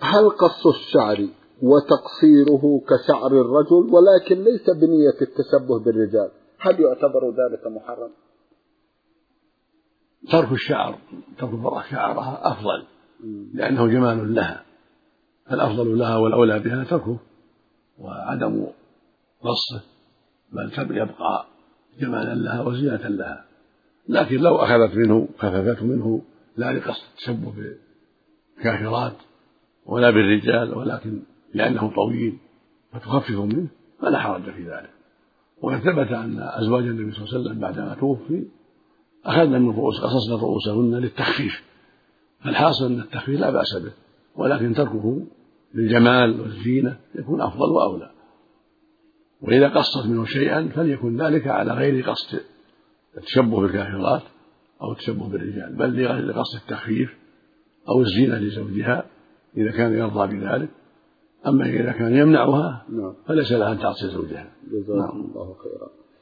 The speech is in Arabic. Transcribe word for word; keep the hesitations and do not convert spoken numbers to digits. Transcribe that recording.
هل قص الشعر وتقصيره كشعر الرجل ولكن ليس بنية التشبه بالرجال، هل يعتبر ذلك محرم؟ ترك الشعر، ترك المرأة شعرها أفضل لأنه جمال لها، فالأفضل لها والأولى بها تركه وعدم قصه، بل يبقى جمالا لها وزينة لها. لكن لو أخذت منه خففته منه لا لقصد التشبه بالكافرات ولا بالرجال ولكن لأنه طويل فتخفف منه فلا حرج في ذلك. وقد ثبت أن أزواج النبي صلى الله عليه وسلم بعدما توفي أخذنا من رؤوس قصصنا رؤوسهن للتخفيف، فالحاصل أن التخفيف لا بأس به، ولكن تركه للجمال والزينة يكون أفضل وأولى. وإذا قصت منه شيئا فليكن ذلك على غير قصد التشبه بالكافرات أو التشبه بالرجال، بل لقصد التخفيف أو الزينة لزوجها إذا كان يرضى بذلك. أما إذا كان يمنعها فليس لها أن تعصي زوجها. جزاكم الله خيرا.